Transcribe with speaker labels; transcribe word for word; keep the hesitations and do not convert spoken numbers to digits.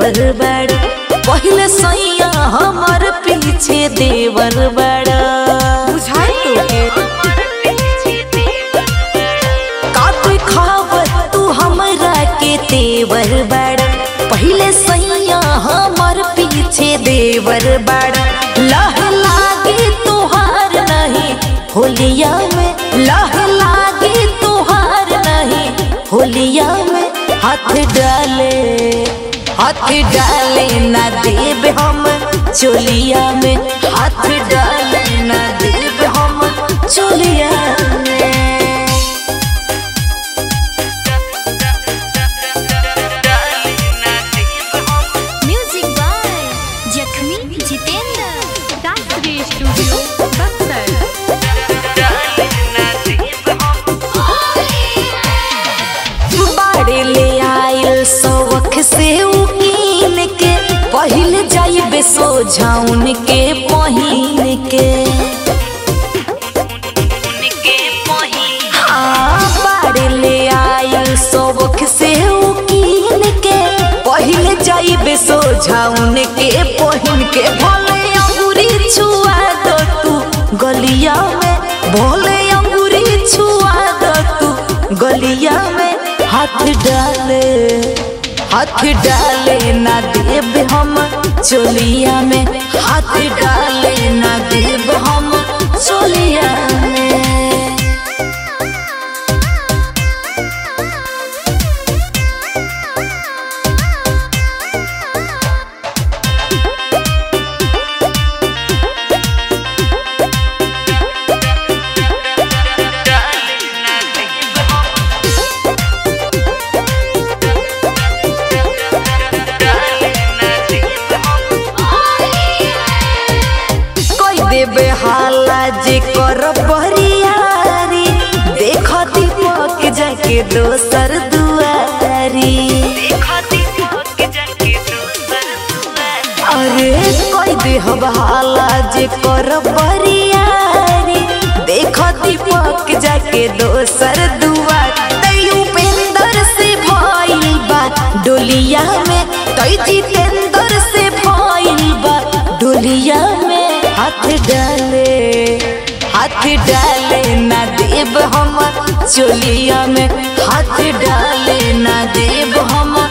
Speaker 1: देवर बड़ा पहले सैया हमार पीछे देवर बड़ा
Speaker 2: बुझाई तो
Speaker 1: खावत तू हमरा के तेवर बड़ा पहले सैया हमार पीछे देवर बड़ा लह लागे तुहार नहीं होलिया में लह लागे तुहार नहीं होलिया में हाथ डाले हाथ डाले ना देव हम चोलिया में हाथ डाले ना देव हम चोलिया में।
Speaker 3: म्यूजिक बाय जख्मी जितेंद्र शास्त्रीय स्टूडियो बक्सर।
Speaker 1: बाड़े ले आयल सौख से उकीन के पहले जाइबे सोझाउन के पहिन के हाँ बाड़े ले आयल सौख से उकीन के पहले जाइबे सोझाउन के पहिन के भले अंगूरी छुआ दो तू गलिया में भले अंगूरी छुआ दो तू गलिया में हाथ डाले हाथ डाले ना देव हम चोलिया में हाथ डाले ना देव हम चोलिया में। देवे हाला जे कर बरियारी देख दीपक जाके दोसर दुआरी अरे कोई देहब हाला जे कर बरियारी देख दीपक जाके दोसर दुआरी उपेंद्र से भइल बा डोलिया में तई जितेंद्र से भइल बा डोलिया में हाथ डाले हाथ डाले ना देव हम चोलिया में हाथ डाले ना देव हम